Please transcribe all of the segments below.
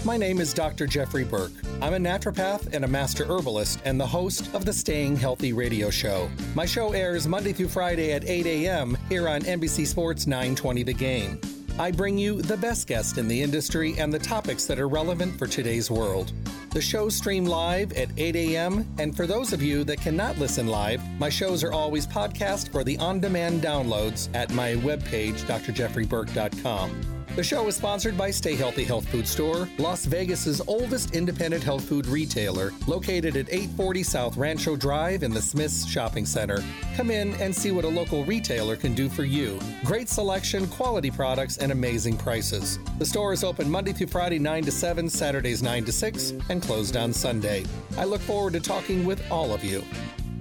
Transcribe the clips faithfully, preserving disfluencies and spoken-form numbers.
My name is Doctor Jeffrey Burke. I'm a naturopath and a master herbalist and the host of the Staying Healthy radio show. My show airs Monday through Friday at eight a.m. here on N B C Sports nine twenty The Game. I bring you the best guests in the industry and the topics that are relevant for today's world. The shows stream live at eight a.m. and for those of you that cannot listen live, my shows are always podcast for the on-demand downloads at my webpage, d r jeffrey burke dot com. The show is sponsored by Stay Healthy Health Food Store, Las Vegas's oldest independent health food retailer, located at eight forty South Rancho Drive in the Smith's Shopping Center. Come in and see what a local retailer can do for you. Great selection, quality products, and amazing prices. The store is open Monday through Friday nine to seven, Saturdays nine to six, and closed on Sunday. I look forward to talking with all of you.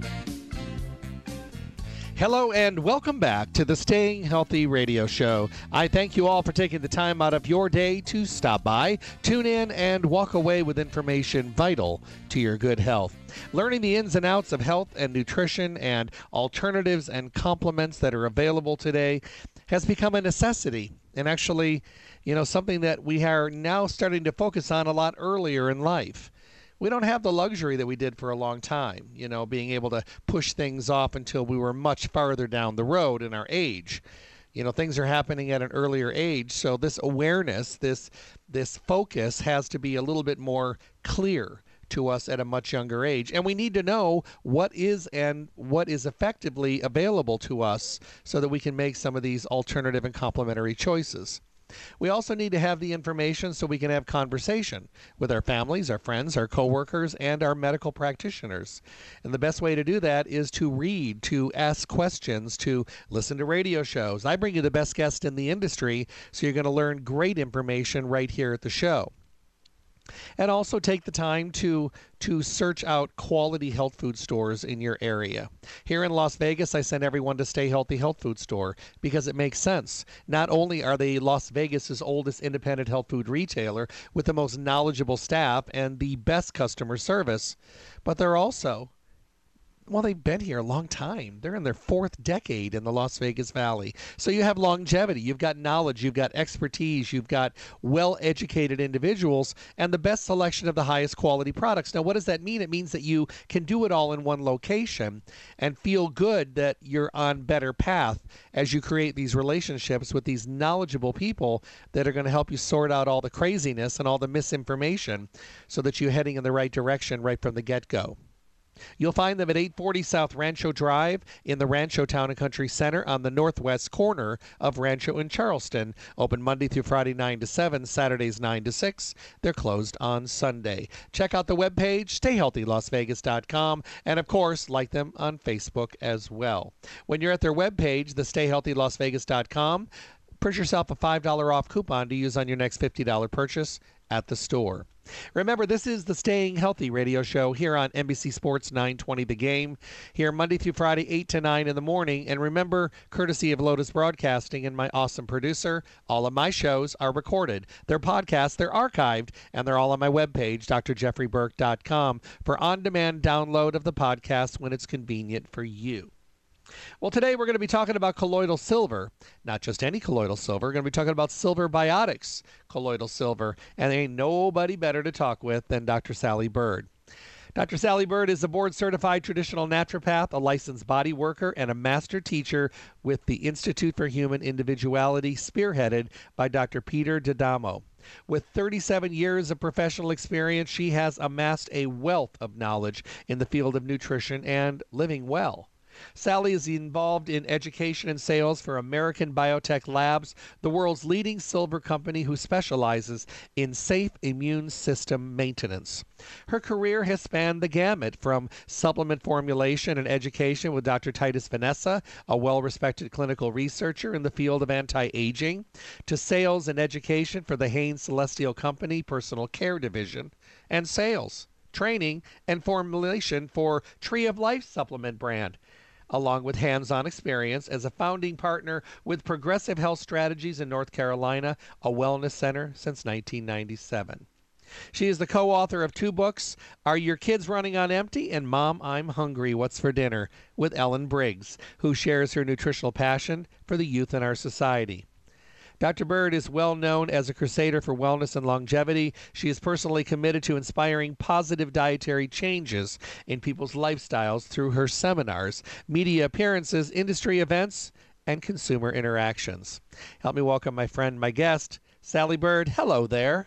Hello and welcome back to the Staying Healthy radio show. I thank you all for taking the time out of your day to stop by, tune in, and walk away with information vital to your good health. Learning the ins and outs of health and nutrition and alternatives and complements that are available today has become a necessity, and actually, you know, something that we are now starting to focus on a lot earlier in life. We don't have the luxury that we did for a long time, you know, being able to push things off until we were much farther down the road in our age. You know, things are happening at an earlier age, so this awareness, this this focus has to be a little bit more clear to us at a much younger age. And we need to know what is and what is effectively available to us so that we can make some of these alternative and complementary choices. We also need to have the information so we can have conversation with our families, our friends, our coworkers, and our medical practitioners. And the best way to do that is to read, to ask questions, to listen to radio shows. I bring you the best guests in the industry, so you're going to learn great information right here at the show. And also take the time to to search out quality health food stores in your area. Here in Las Vegas, I send everyone to Stay Healthy Health Food Store because it makes sense. Not only are they Las Vegas's oldest independent health food retailer with the most knowledgeable staff and the best customer service, but they're also, well, they've been here a long time. They're in their fourth decade in the Las Vegas Valley. So you have longevity, you've got knowledge, you've got expertise, you've got well-educated individuals, and the best selection of the highest quality products. Now, what does that mean? It means that you can do it all in one location and feel good that you're on better path as you create these relationships with these knowledgeable people that are going to help you sort out all the craziness and all the misinformation so that you're heading in the right direction right from the get-go. You'll find them at eight forty South Rancho Drive in the Rancho Town and Country Center on the northwest corner of Rancho and Charleston. Open Monday through Friday nine to seven, Saturdays nine to six. They're closed on Sunday. Check out the webpage, stay healthy las vegas dot com, and of course, like them on Facebook as well. When you're at their webpage, the stay healthy las vegas dot com, print yourself a five dollars off coupon to use on your next fifty dollars purchase at the store. Remember, this is the Staying Healthy radio show here on N B C Sports nine twenty The Game, here Monday through Friday, eight to nine in the morning. And remember, courtesy of Lotus Broadcasting and my awesome producer, all of my shows are recorded. They're podcasts, they're archived, and they're all on my webpage, d r jeffrey burke dot com, for on-demand download of the podcast when it's convenient for you. Well, today we're going to be talking about colloidal silver. Not just any colloidal silver. We're going to be talking about Silver Biotics colloidal silver. And there ain't nobody better to talk with than Doctor Sally Bird. Doctor Sally Bird is a board-certified traditional naturopath, a licensed body worker, and a master teacher with the Institute for Human Individuality, spearheaded by Doctor Peter D'Adamo. With thirty-seven years of professional experience, she has amassed a wealth of knowledge in the field of nutrition and living well. Sally is involved in education and sales for American Biotech Labs, the world's leading silver company who specializes in safe immune system maintenance. Her career has spanned the gamut from supplement formulation and education with Doctor Titus Vanessa, a well-respected clinical researcher in the field of anti-aging, to sales and education for the Hanes Celestial Company Personal Care Division, and sales, training, and formulation for Tree of Life supplement brand, along with hands-on experience as a founding partner with Progressive Health Strategies in North Carolina, a wellness center since nineteen ninety-seven. She is the co-author of two books, Are Your Kids Running on Empty? And Mom, I'm Hungry, What's for Dinner? With Ellen Briggs, who shares her nutritional passion for the youth in our society. Doctor Bird is well known as a crusader for wellness and longevity. She is personally committed to inspiring positive dietary changes in people's lifestyles through her seminars, media appearances, industry events, and consumer interactions. Help me welcome my friend, my guest, Sally Bird. Hello there.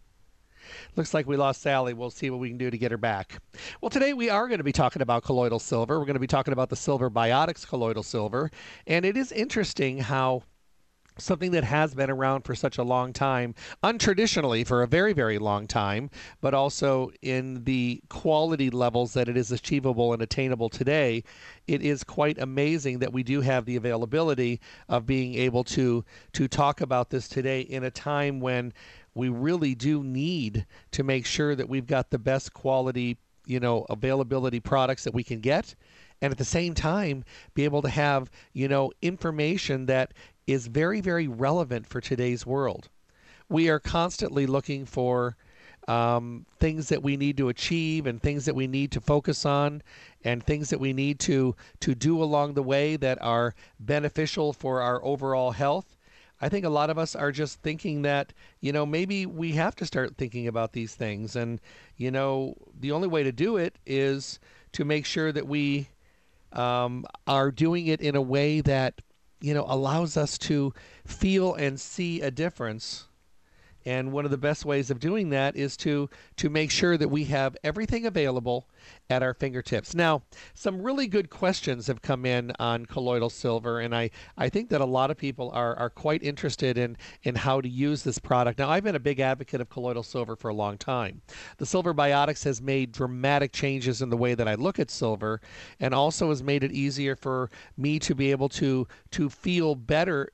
Looks like we lost Sally. We'll see what we can do to get her back. Well, today we are going to be talking about colloidal silver. We're going to be talking about the Silver Biotics colloidal silver. And it is interesting how something that has been around for such a long time, untraditionally for a very, very long time, but also in the quality levels that it is achievable and attainable today, it is quite amazing that we do have the availability of being able to to talk about this today in a time when we really do need to make sure that we've got the best quality, you know, availability products that we can get, and at the same time be able to have, you know, information that is very, very relevant for today's world. We are constantly looking for um, things that we need to achieve and things that we need to focus on and things that we need to, to do along the way that are beneficial for our overall health. I think a lot of us are just thinking that, you know, maybe we have to start thinking about these things. And, you know, the only way to do it is to make sure that we um, are doing it in a way that, you know, allows us to feel and see a difference. And one of the best ways of doing that is to to make sure that we have everything available at our fingertips. Now, some really good questions have come in on colloidal silver, and I, I think that a lot of people are, are quite interested in, in how to use this product. Now, I've been a big advocate of colloidal silver for a long time. The Silver Biotics has made dramatic changes in the way that I look at silver, and also has made it easier for me to be able to to feel better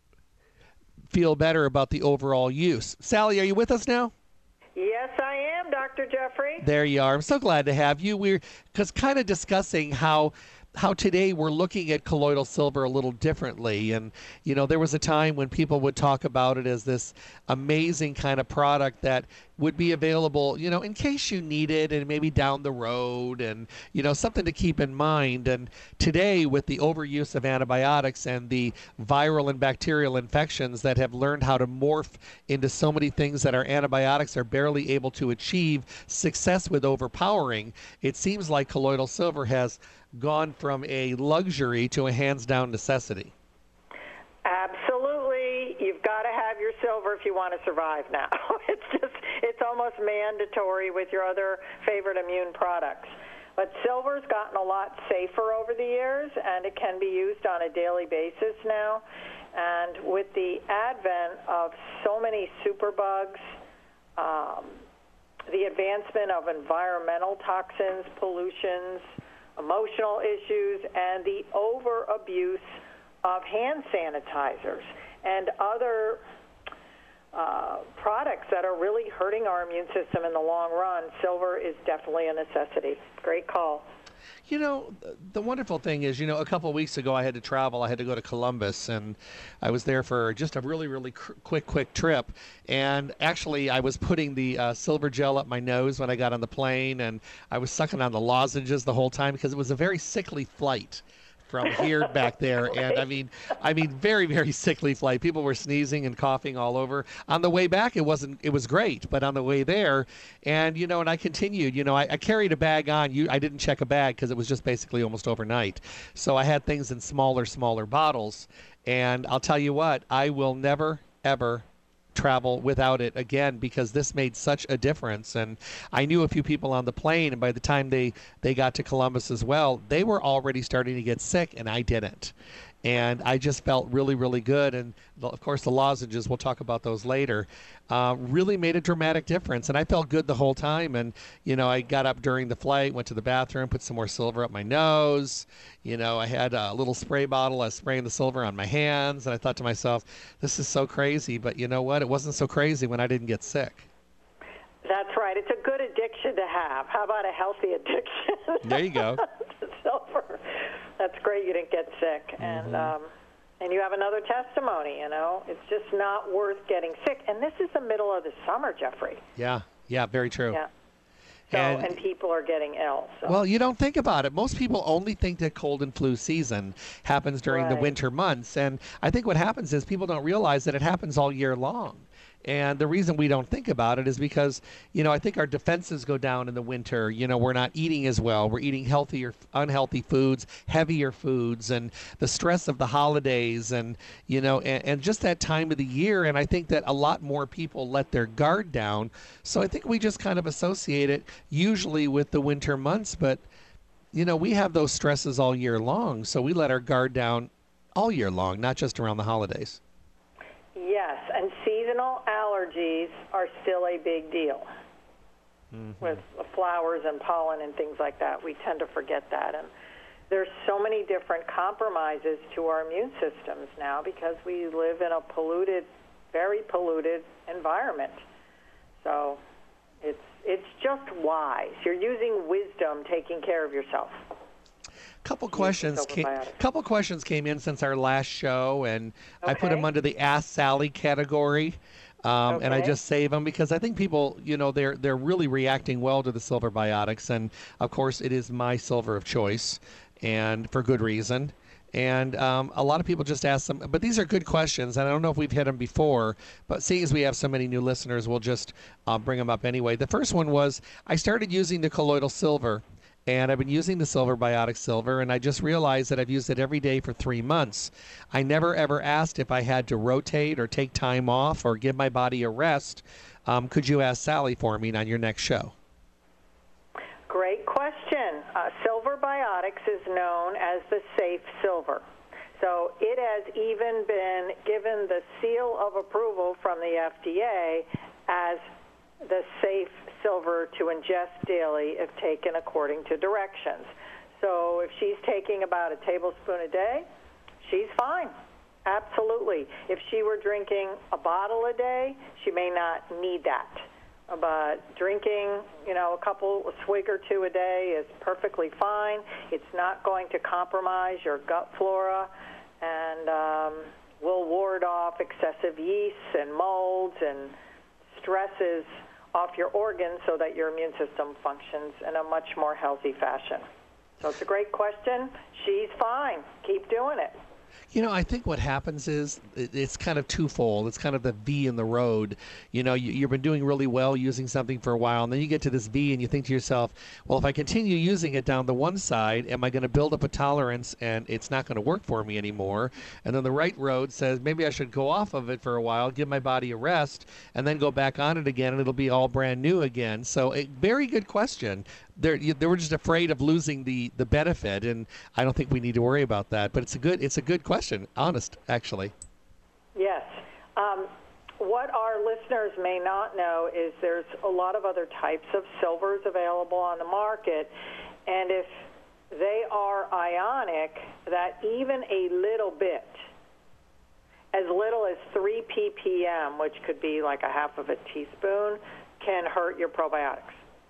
feel better about the overall use. Sally, are you with us now? Yes, I am, Doctor Jeffrey. There you are. I'm so glad to have you. We're because kind of discussing how how today we're looking at colloidal silver a little differently. And, you know, there was a time when people would talk about it as this amazing kind of product that would be available, you know, in case you need it and maybe down the road and, you know, something to keep in mind. And today, with the overuse of antibiotics and the viral and bacterial infections that have learned how to morph into so many things that our antibiotics are barely able to achieve success with overpowering, it seems like colloidal silver has gone from a luxury to a hands-down necessity. Absolutely. You've got to have your silver if you want to survive now. It's just, it's almost mandatory with your other favorite immune products. But silver's gotten a lot safer over the years, and it can be used on a daily basis now. And with the advent of so many superbugs, um, the advancement of environmental toxins, pollutions, emotional issues, and the over-abuse of hand sanitizers and other uh, products that are really hurting our immune system in the long run, silver is definitely a necessity. Great call. You know, the wonderful thing is, you know, a couple of weeks ago I had to travel. I had to go to Columbus, and I was there for just a really, really cr- quick, quick trip. And actually, I was putting the uh, silver gel up my nose when I got on the plane, and I was sucking on the lozenges the whole time because it was a very sickly flight from here back there. And I mean, I mean, very, very sickly flight. People were sneezing and coughing all over. On the way back, it wasn't, it was great, but on the way there, and, you know, and I continued, you know, I, I carried a bag on. You, I didn't check a bag because it was just basically almost overnight. So I had things in smaller, smaller bottles. And I'll tell you what, I will never, ever travel without it again, because this made such a difference. And I knew a few people on the plane, and by the time they they got to Columbus as well, they were already starting to get sick, and I didn't. And I just felt really, really good. And of course, the lozenges, we'll talk about those later, uh, really made a dramatic difference. And I felt good the whole time. And, you know, I got up during the flight, went to the bathroom, put some more silver up my nose. You know, I had a little spray bottle. I was spraying the silver on my hands. And I thought to myself, this is so crazy. But you know what? It wasn't so crazy when I didn't get sick. That's right. It's a good addiction to have. How about a healthy addiction? There you go. Silver. That's great you didn't get sick. Mm-hmm. And um, and you have another testimony, you know. It's just not worth getting sick. And this is the middle of the summer, Jeffrey. Yeah, yeah, very true. Yeah. So, And, and people are getting ill. So. well, you don't think about it. Most people only think that cold and flu season happens during the Right. winter months. And I think what happens is people don't realize that it happens all year long. And the reason we don't think about it is because, you know, I think our defenses go down in the winter. You know, we're not eating as well. We're eating healthier, unhealthy foods, heavier foods, and the stress of the holidays and, you know, and, and just that time of the year. And I think that a lot more people let their guard down. So I think we just kind of associate it usually with the winter months. But, you know, we have those stresses all year long. So we let our guard down all year long, not just around the holidays. Yes, and seasonal allergies are still a big deal. Mm-hmm. With flowers and pollen and things like that. We tend to forget that. And there's so many different compromises to our immune systems now because we live in a polluted, very polluted environment. So it's it's just wise. You're using wisdom taking care of yourself. Couple questions, came, couple questions came in since our last show, and okay. I put them under the Ask Sally category, um, okay. and I just save them because I think people, you know, they're they're really reacting well to the Silver Biotics, and of course, it is my silver of choice, and for good reason. And um, a lot of people just ask them, but these are good questions, and I don't know if we've hit them before, but seeing as we have so many new listeners, we'll just uh, bring them up anyway. The first one was, I started using the colloidal silver. And I've been using the Silver Biotic Silver, and I just realized that I've used it every day for three months. I never, ever asked if I had to rotate or take time off or give my body a rest. Um, could you ask Sally for me on your next show? Great question. Uh, Silver Biotics is known as the Safe Silver. So it has even been given the seal of approval from the F D A as the Safe Silver to ingest daily if taken according to directions. So if she's taking about a tablespoon a day, she's fine. Absolutely. If she were drinking a bottle a day, she may not need that. But drinking, you know, a couple, a swig or two a day is perfectly fine. It's not going to compromise your gut flora and um, will ward off excessive yeasts and molds and stresses off your organs so that your immune system functions in a much more healthy fashion. So it's a great question. She's fine. Keep doing it. You know, I think what happens is it's kind of twofold. It's kind of the V in the road. You know, you, you've been doing really well using something for a while, and then you get to this V and you think to yourself, well, if I continue using it down the one side, am I going to build up a tolerance and it's not going to work for me anymore? And then the right road says, maybe I should go off of it for a while, give my body a rest, and then go back on it again, and it'll be all brand new again. So a very good question. They're, they were just afraid of losing the, the benefit, and I don't think we need to worry about that. But it's a good it's a good question, honest, actually. Yes. Um, what our listeners may not know is there's a lot of other types of silvers available on the market, and if they are ionic, that even a little bit, as little as three p p m, which could be like a half of a teaspoon, can hurt your probiotics.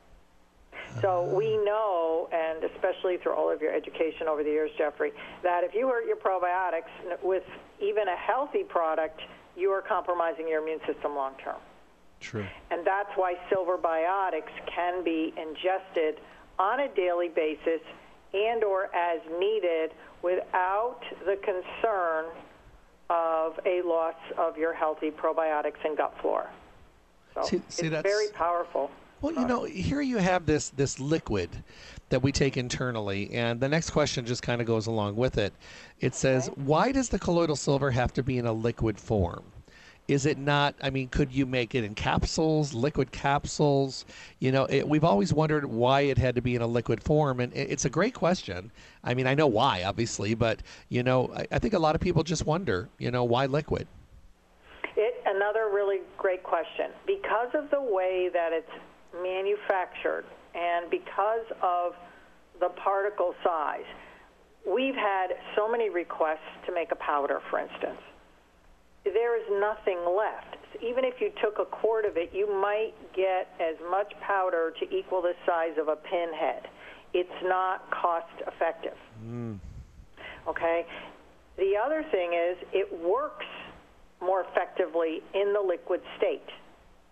So we know, and especially through all of your education over the years, Jeffrey, that if you hurt your probiotics with even a healthy product, you are compromising your immune system long term. True. And that's why Silver Biotics can be ingested on a daily basis and or as needed without the concern of a loss of your healthy probiotics and gut flora. So see, see, it's that's... very powerful. Well, you know, here you have this this liquid that we take internally, and the next question just kind of goes along with it. It says, okay. Why does the colloidal silver have to be in a liquid form? Is it not, I mean, could you make it in capsules, liquid capsules? You know, it, we've always wondered why it had to be in a liquid form, and it, it's a great question. I mean, I know why, obviously, but, you know, I, I think a lot of people just wonder, you know, why liquid? It, another really great question. Because of the way that it's manufactured and because of the particle size, we've had so many requests to make a powder, for instance. There is nothing left. So even if you took a quart of it, you might get as much powder to equal the size of a pinhead. It's not cost effective. Mm. Okay? The other thing is it works more effectively in the liquid state.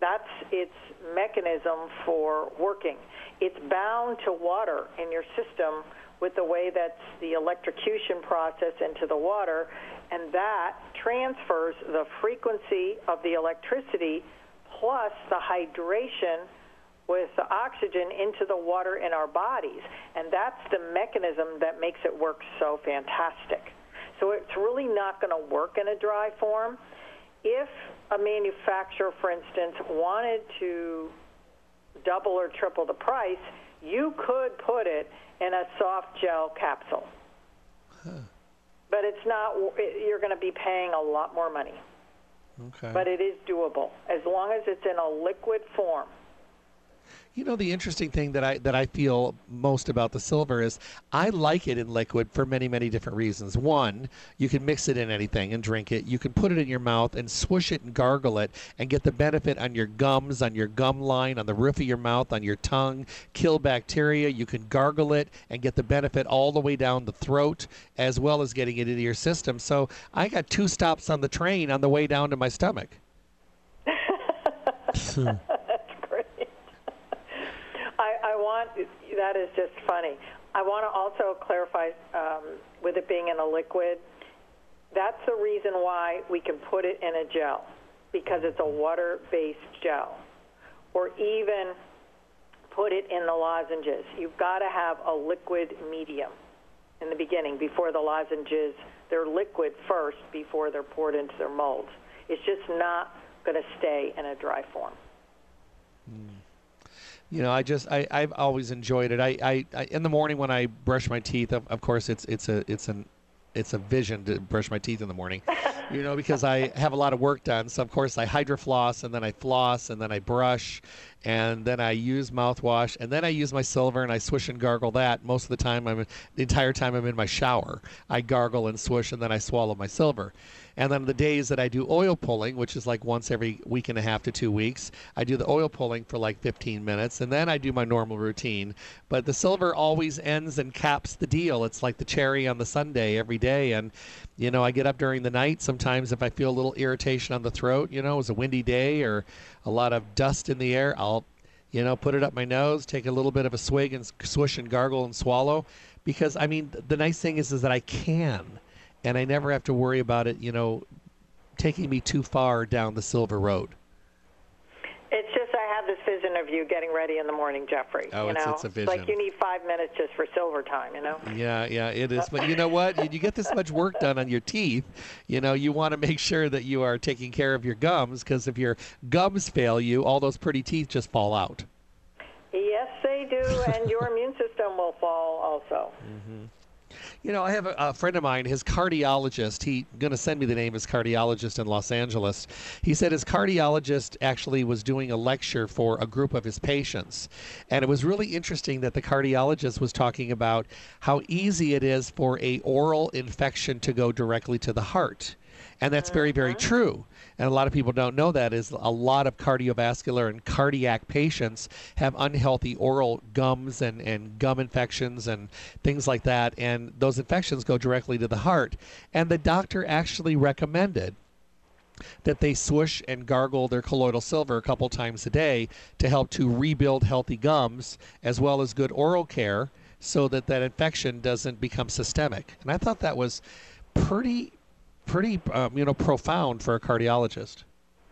That's its mechanism for working. It's bound to water in your system with the way that's the electrocution process into the water, and that transfers the frequency of the electricity plus the hydration with the oxygen into the water in our bodies. And that's the mechanism that makes it work so fantastic. So it's really not going to work in a dry form. If a manufacturer, for instance, wanted to double or triple the price, you could put it in a soft gel capsule. Huh. But it's not, you're going to be paying a lot more money. Okay. But it is doable as long as it's in a liquid form. You know, the interesting thing that I that I feel most about the silver is I like it in liquid for many, many different reasons. One, you can mix it in anything and drink it. You can put it in your mouth and swoosh it and gargle it and get the benefit on your gums, on your gum line, on the roof of your mouth, on your tongue, kill bacteria. You can gargle it and get the benefit all the way down the throat as well as getting it into your system. So I got two stops on the train on the way down to my stomach. I want, that is just funny. I want to also clarify, um, with it being in a liquid, that's the reason why we can put it in a gel, because it's a water-based gel. Or even put it in the lozenges. You've got to have a liquid medium in the beginning before the lozenges. They're liquid first before they're poured into their molds. It's just not going to stay in a dry form. Mm. You know, I just I I've always enjoyed it. I, I, I in the morning when I brush my teeth, of, of course it's it's a it's an it's a vision to brush my teeth in the morning. You know, because I have a lot of work done. So of course I hydrofloss and then I floss and then I brush and then I use mouthwash and then I use my silver and I swish and gargle that. Most of the time I'm the entire time I'm in my shower. I gargle and swish and then I swallow my silver. And then the days that I do oil pulling, which is like once every week and a half to two weeks, I do the oil pulling for like fifteen minutes, and then I do my normal routine. But the silver always ends and caps the deal. It's like the cherry on the sundae every day. And, you know, I get up during the night. Sometimes if I feel a little irritation on the throat, you know, it was a windy day or a lot of dust in the air, I'll, you know, put it up my nose, take a little bit of a swig and swish and gargle and swallow. Because, I mean, the nice thing is, is that I can. And I never have to worry about it, you know, taking me too far down the silver road. It's just I have this vision of you getting ready in the morning, Jeffrey. Oh, you it's, know? it's a vision. Like you need five minutes just for silver time, you know? Yeah, yeah, it is. But you know what? You get this much work done on your teeth, you know, you want to make sure that you are taking care of your gums, because if your gums fail you, all those pretty teeth just fall out. Yes, they do, and your immune system will fall also. Mm-hmm. You know, I have a, a friend of mine, his cardiologist, he's going to send me the name of his cardiologist in Los Angeles. He said his cardiologist actually was doing a lecture for a group of his patients. And it was really interesting that the cardiologist was talking about how easy it is for a oral infection to go directly to the heart. And that's very, very true. And a lot of people don't know that is a lot of cardiovascular and cardiac patients have unhealthy oral gums and, and gum infections and things like that. And those infections go directly to the heart. And the doctor actually recommended that they swish and gargle their colloidal silver a couple times a day to help to rebuild healthy gums as well as good oral care so that that infection doesn't become systemic. And I thought that was pretty pretty, um, you know, profound for a cardiologist.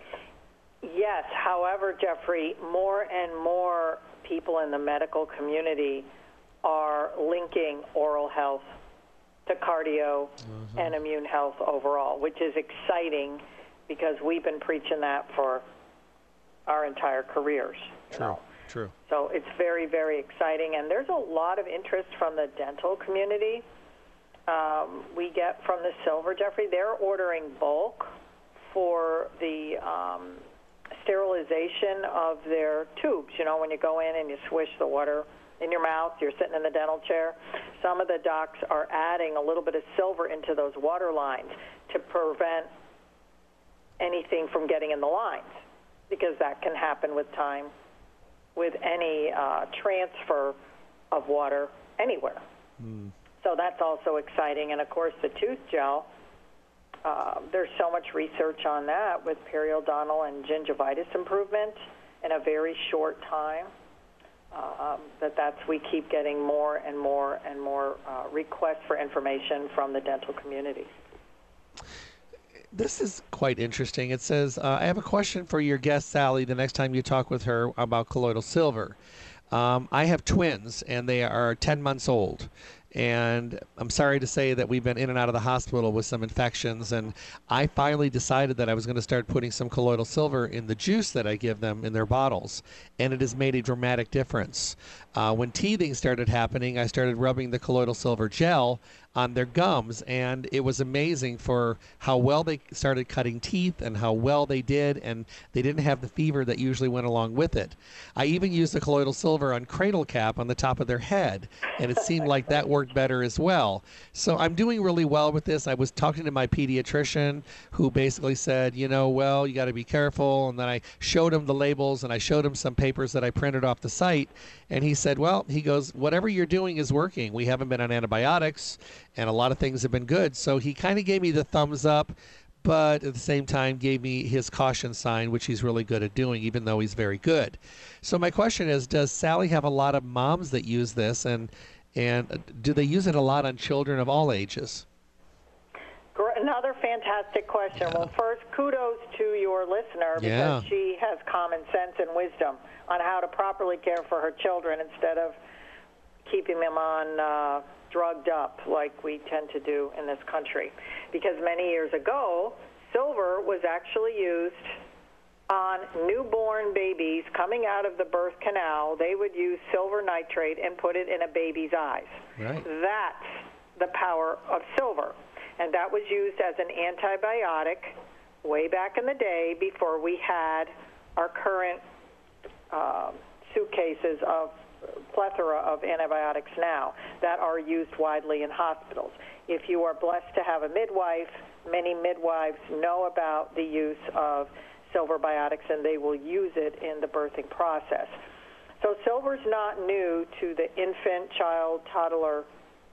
Yes. However, Jeffrey, more and more people in the medical community are linking oral health to cardio mm-hmm. and immune health overall, which is exciting because we've been preaching that for our entire careers. True. Know? True. So it's very, very exciting, and there's a lot of interest from the dental community. Um, we get from the silver, Jeffrey. They're ordering bulk for the um, sterilization of their tubes. You know, when you go in and you swish the water in your mouth, you're sitting in the dental chair. Some of the docs are adding a little bit of silver into those water lines to prevent anything from getting in the lines, because that can happen with time with any uh, transfer of water anywhere. Mm. So that's also exciting. And, of course, the tooth gel uh, there's so much research on that with periodontal and gingivitis improvement in a very short time. Uh, um, that that's we keep getting more and more and more uh, requests for information from the dental community. This is quite interesting. It says, uh, I have a question for your guest, Sally, the next time you talk with her about colloidal silver. Um, I have twins, and they are ten months old. And I'm sorry to say that we've been in and out of the hospital with some infections, and I finally decided that I was going to start putting some colloidal silver in the juice that I give them in their bottles, and it has made a dramatic difference. Uh, when teething started happening, I started rubbing the colloidal silver gel on their gums, and it was amazing for how well they started cutting teeth and how well they did, and they didn't have the fever that usually went along with it. I even used the colloidal silver on cradle cap on the top of their head, and it seemed like that worked better as well. So I'm doing really well with this. I was talking to my pediatrician, who basically said, you know, well, you got to be careful, and then I showed him the labels, and I showed him some papers that I printed off the site, and he said, well, he goes, whatever you're doing is working. We haven't been on antibiotics, and a lot of things have been good. So he kind of gave me the thumbs up, but at the same time gave me his caution sign, which he's really good at doing, even though he's very good. So my question is, does Sally have a lot of moms that use this, and and do they use it a lot on children of all ages? Another fantastic question. Yeah. Well, first, kudos to your listener, because yeah. she has common sense and wisdom on how to properly care for her children instead of keeping them on uh, drugged up like we tend to do in this country. Because many years ago, silver was actually used on newborn babies coming out of the birth canal. They would use silver nitrate and put it in a baby's eyes. Right. That's the power of silver. And that was used as an antibiotic way back in the day before we had our current uh, suitcases of plethora of antibiotics now that are used widely in hospitals. If you are blessed to have a midwife, many midwives know about the use of silver biotics, and they will use it in the birthing process. So silver's not new to the infant, child, toddler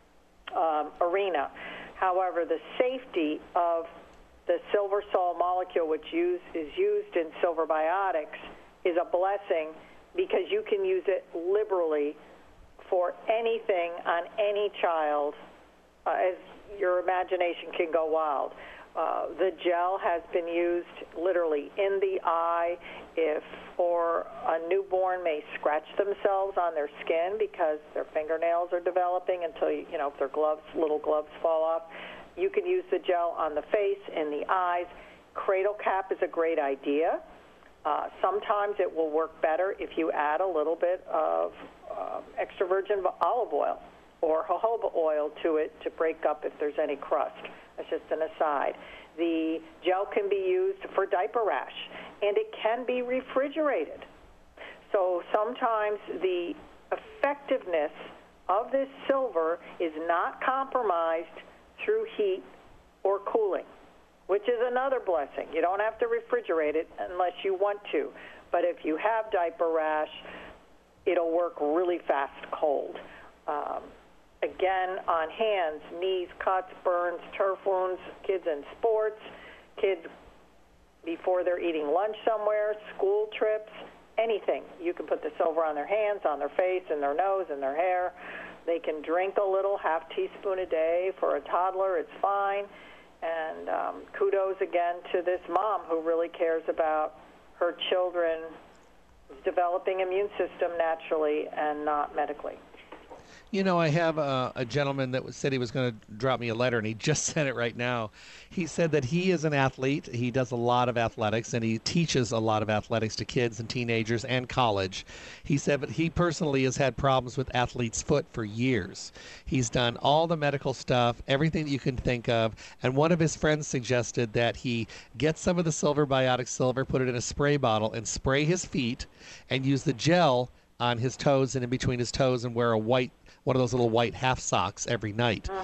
um, arena. However, the safety of the silver sol molecule, which use, is used in silver biotics, is a blessing because you can use it liberally for anything on any child, uh, as your imagination can go wild. Uh, the gel has been used literally in the eye if or a newborn may scratch themselves on their skin because their fingernails are developing until, you, you know, if their gloves, little gloves fall off. You can use the gel on the face, in the eyes. Cradle cap is a great idea. Uh, sometimes it will work better if you add a little bit of uh, extra virgin olive oil or jojoba oil to it to break up if there's any crust. That's just an aside. The gel can be used for diaper rash, and it can be refrigerated. So sometimes the effectiveness of this silver is not compromised through heat or cooling, which is another blessing. You don't have to refrigerate it unless you want to. But if you have diaper rash, it'll work really fast cold. Um, Again, on hands, knees, cuts, burns, turf wounds, kids in sports, kids before they're eating lunch somewhere, school trips, anything. You can put the silver on their hands, on their face, in their nose, in their hair. They can drink a little, half teaspoon a day. For a toddler, it's fine. And um, kudos again to this mom who really cares about her children's developing immune system naturally and not medically. You know, I have a, a gentleman that said he was going to drop me a letter, and he just said it right now. He said that he is an athlete. He does a lot of athletics, and he teaches a lot of athletics to kids and teenagers and college. He said that he personally has had problems with athlete's foot for years. He's done all the medical stuff, everything that you can think of, and one of his friends suggested that he get some of the silver biotic silver, put it in a spray bottle, and spray his feet and use the gel on his toes and in between his toes and wear a white one of those little white half socks every night. Uh-huh.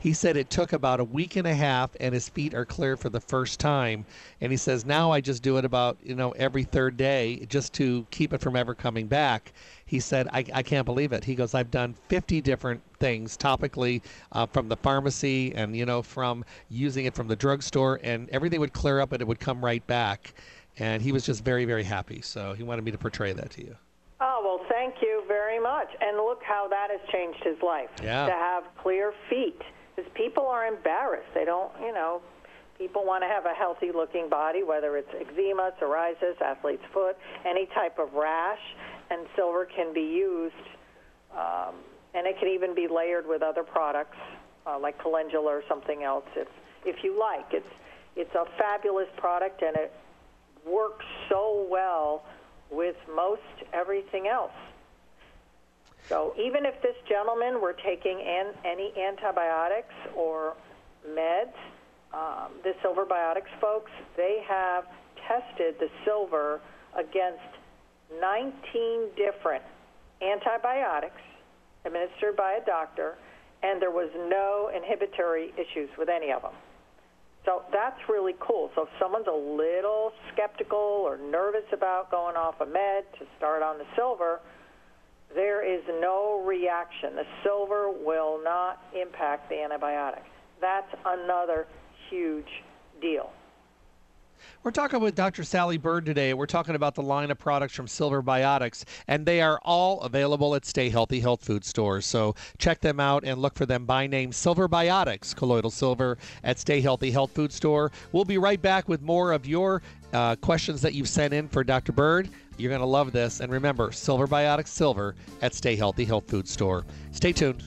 He said it took about a week and a half, and his feet are clear for the first time. And he says, now I just do it about, you know, every third day just to keep it from ever coming back. He said, I, I can't believe it. He goes, I've done fifty different things topically uh, from the pharmacy and, you know, from using it from the drugstore, and everything would clear up and it would come right back. And he was just very, very happy. So he wanted me to portray that to you. Oh, well, thank you very much. And look how that has changed his life. Yeah. To have clear feet. Because people are embarrassed. They don't, you know, people want to have a healthy-looking body, whether it's eczema, psoriasis, athlete's foot, any type of rash. And silver can be used, um, and it can even be layered with other products uh, like calendula or something else if if you like. It's it's a fabulous product, and it works so well with most everything else. So even if this gentleman were taking an, any antibiotics or meds, um, the Silver Biotics folks, they have tested the silver against nineteen different antibiotics administered by a doctor, and there was no inhibitory issues with any of them. So that's really cool. So if someone's a little skeptical or nervous about going off a med to start on the silver, there is no reaction. The silver will not impact the antibiotic. That's another huge deal. We're talking with Doctor Sally Bird today. We're talking about the line of products from Silver Biotics, and they are all available at Stay Healthy Health Food Stores. So check them out and look for them by name, Silver Biotics, colloidal silver at Stay Healthy Health Food Store. We'll be right back with more of your uh, questions that you've sent in for Doctor Bird. You're going to love this. And remember, Silver Biotics Silver at Stay Healthy Health Food Store. Stay tuned.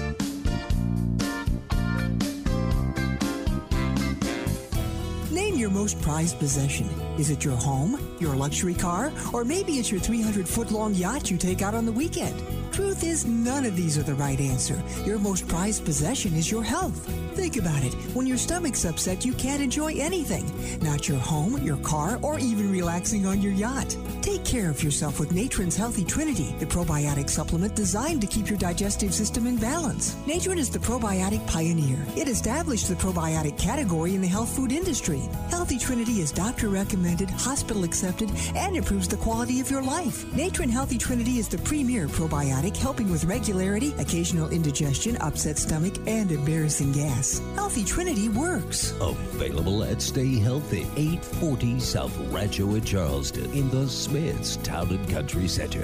Name your most prized possession. Is it your home, your luxury car, or maybe it's your three hundred foot long yacht you take out on the weekend? Truth is, none of these are the right answer. Your most prized possession is your health. Think about it. When your stomach's upset, you can't enjoy anything. Not your home, your car, or even relaxing on your yacht. Take care of yourself with Natron's Healthy Trinity, the probiotic supplement designed to keep your digestive system in balance. Natron is the probiotic pioneer. It established the probiotic category in the health food industry. Healthy Trinity is doctor-recommended, hospital-accepted, and improves the quality of your life. Natron Healthy Trinity is the premier probiotic, helping with regularity, occasional indigestion, upset stomach, and embarrassing gas. Healthy Trinity works. Available at Stay Healthy, eight forty South Rancho in Charleston, in the Smiths Town and Country Center.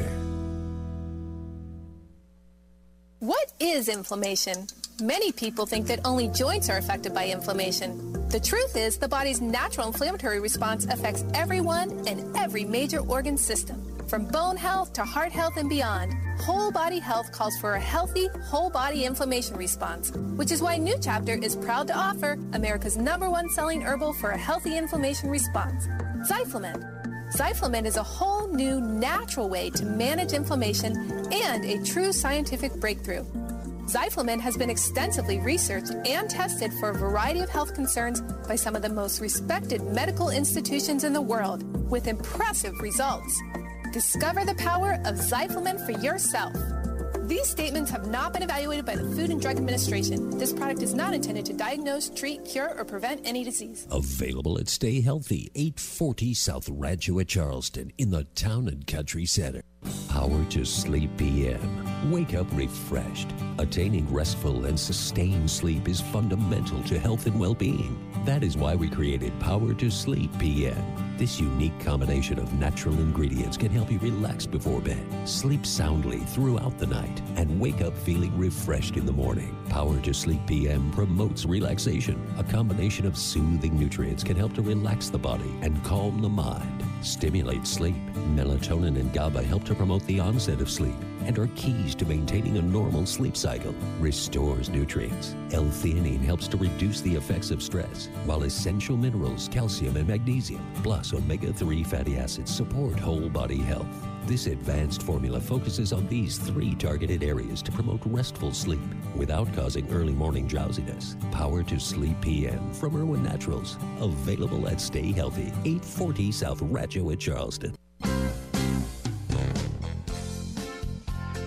What is inflammation? Many people think that only joints are affected by inflammation. The truth is, the body's natural inflammatory response affects everyone and every major organ system. From bone health to heart health and beyond, whole body health calls for a healthy, whole body inflammation response, which is why New Chapter is proud to offer America's number one selling herbal for a healthy inflammation response, Zyflamen. Zyflamen is a whole new natural way to manage inflammation and a true scientific breakthrough. Zyflamen has been extensively researched and tested for a variety of health concerns by some of the most respected medical institutions in the world, with impressive results. Discover the power of Zyflamen for yourself. These statements have not been evaluated by the Food and Drug Administration. This product is not intended to diagnose, treat, cure, or prevent any disease. Available at Stay Healthy, eight forty South Rancho at Charleston, in the Town and Country Center. Power to Sleep P M. Wake up refreshed. Attaining restful and sustained sleep is fundamental to health and well-being. That is why we created Power to Sleep P M. This unique combination of natural ingredients can help you relax before bed, sleep soundly throughout the night, and wake up feeling refreshed in the morning. Power to Sleep P M promotes relaxation. A combination of soothing nutrients can help to relax the body and calm the mind, stimulate sleep. Melatonin and GABA help to promote the onset of sleep and are keys to maintaining a normal sleep cycle. Restores nutrients. L-theanine helps to reduce the effects of stress, while essential minerals, calcium and magnesium, plus omega three fatty acids support whole body health. This advanced formula focuses on these three targeted areas to promote restful sleep without causing early morning drowsiness. Power to Sleep P M from Irwin Naturals. Available at Stay Healthy, eight forty South Rancho at Charleston.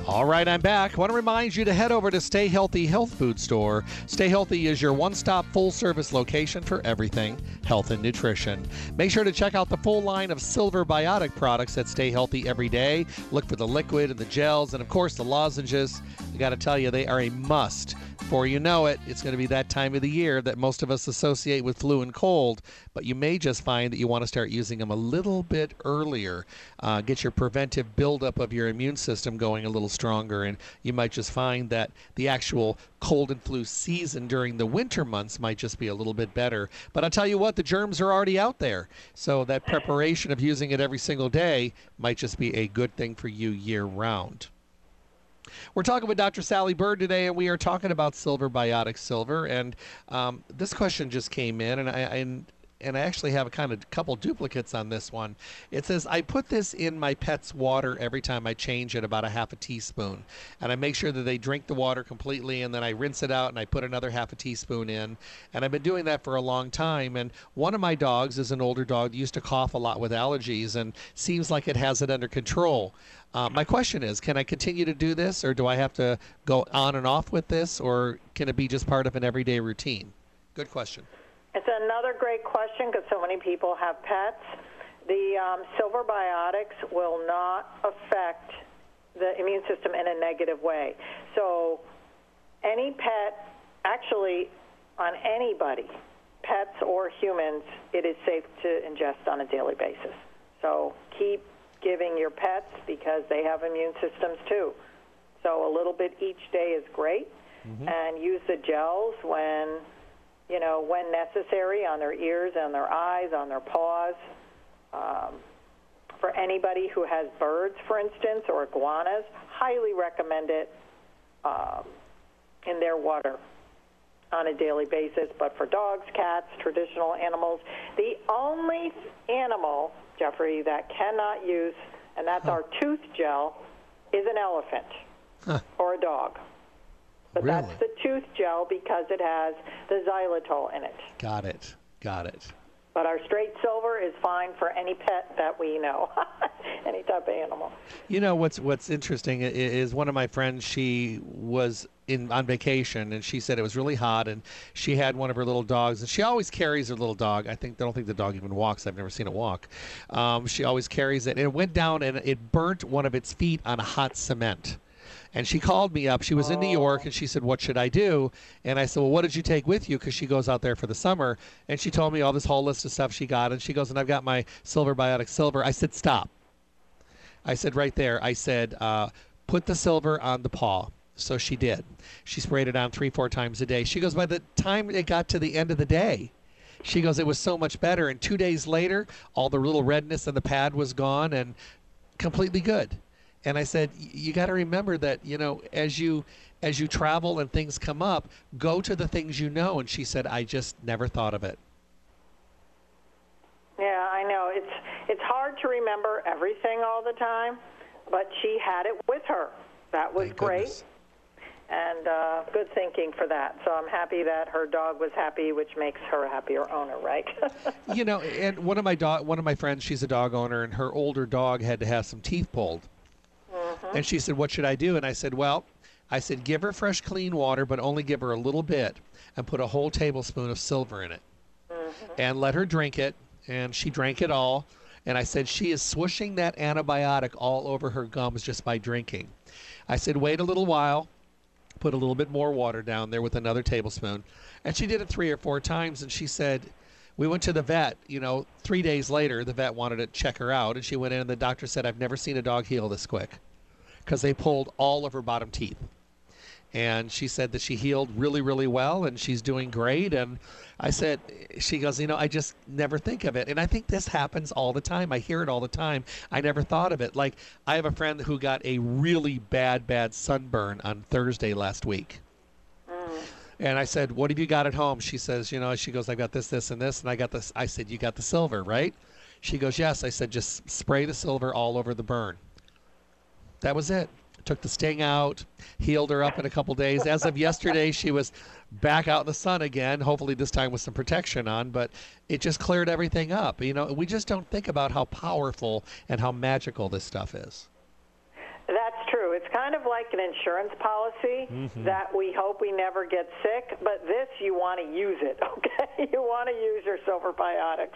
All right, I'm back. I want to remind you to head over to Stay Healthy Health Food Store. Stay Healthy is your one-stop full-service location for everything health and nutrition. Make sure to check out the full line of Silver Biotic products that Stay Healthy every day. Look for the liquid and the gels and, of course, the lozenges. I got to tell you, they are a must. Before you know it, it's going to be that time of the year that most of us associate with flu and cold, but you may just find that you want to start using them a little bit earlier. Uh, get your preventive buildup of your immune system going a little stronger, and you might just find that the actual cold and flu season during the winter months might just be a little bit better. But I'll tell you what, the germs are already out there, so that preparation of using it every single day might just be a good thing for you year-round. We're talking with Doctor Sally Bird today, and we are talking about Silver Biotic Silver. And um, this question just came in, and I and, and I actually have a kind of couple duplicates on this one. It says, I put this in my pet's water every time I change it, about a half a teaspoon. And I make sure that they drink the water completely, and then I rinse it out, and I put another half a teaspoon in. And I've been doing that for a long time. And one of my dogs is an older dog that used to cough a lot with allergies, and seems like it has it under control. Uh, my question is, can I continue to do this, or do I have to go on and off with this, or can it be just part of an everyday routine? Good question. It's another great question because so many people have pets. The um, Silver Biotics will not affect the immune system in a negative way. So any pet, actually on anybody, pets or humans, it is safe to ingest on a daily basis. So keep giving your pets because they have immune systems too. So a little bit each day is great, mm-hmm. and use the gels when, you know, when necessary on their ears, on their eyes, on their paws. Um, for anybody who has birds, for instance, or iguanas, highly recommend it um, in their water on a daily basis. But for dogs, cats, traditional animals, the only animal, Jeffrey, that cannot use, and that's huh. our tooth gel, is an elephant huh. or a dog. But really? That's the tooth gel because it has the xylitol in it. Got it. Got it. But our straight silver is fine for any pet that we know, any type of animal. You know, what's what's interesting is one of my friends, she was in on vacation, and she said it was really hot, and she had one of her little dogs, and she always carries her little dog. I think I don't think the dog even walks. I've never seen it walk. Um, she always carries it, and it went down, and it burnt one of its feet on a hot cement. And she called me up. She was in New York, and she said, what should I do? And I said, well, what did you take with you? Because she goes out there for the summer. And she told me all this whole list of stuff she got. And she goes, and I've got my Silver Biotic Silver. I said, stop. I said, right there. I said, uh, put the silver on the paw. So she did. She sprayed it on three, four times a day. She goes, by the time it got to the end of the day, she goes, it was so much better. And two days later, all the little redness in the pad was gone and completely good. And I said, you got to remember that, you know, as you as you travel and things come up, go to the things you know. And she said, I just never thought of it. Yeah, I know. It's it's hard to remember everything all the time, but she had it with her. That was Thank great. Goodness. And uh, good thinking for that. So I'm happy that her dog was happy, which makes her a happier owner, right? You know, and one of my dog, one of my friends, she's a dog owner, and her older dog had to have some teeth pulled. Mm-hmm. And she said, what should I do? And I said, well, I said, give her fresh, clean water, but only give her a little bit, and put a whole tablespoon of silver in it. Mm-hmm. And let her drink it. And she drank it all. And I said, she is swishing that antibiotic all over her gums just by drinking. I said, wait a little while, put a little bit more water down there with another tablespoon. And she did it three or four times. And she said, we went to the vet, you know, three days later, the vet wanted to check her out. And she went in, and the doctor said, I've never seen a dog heal this quick, because they pulled all of her bottom teeth. And she said that she healed really, really well, and she's doing great. And I said, she goes, you know, I just never think of it. And I think this happens all the time. I hear it all the time. I never thought of it. Like, I have a friend who got a really bad, bad sunburn on Thursday last week. Mm. And I said, what have you got at home? She says, you know, she goes, I got this, this, and this. And I got this. I said, you got the silver, right? She goes, yes. I said, just spray the silver all over the burn. That was it. Took the sting out, healed her up in a couple days. As of yesterday, she was back out in the sun again, hopefully this time with some protection on, but it just cleared everything up. You know, we just don't think about how powerful and how magical this stuff is. That's true. It's kind of like an insurance policy mm-hmm. that we hope we never get sick, but this, you want to use it, okay? You want to use your Silver Biotics.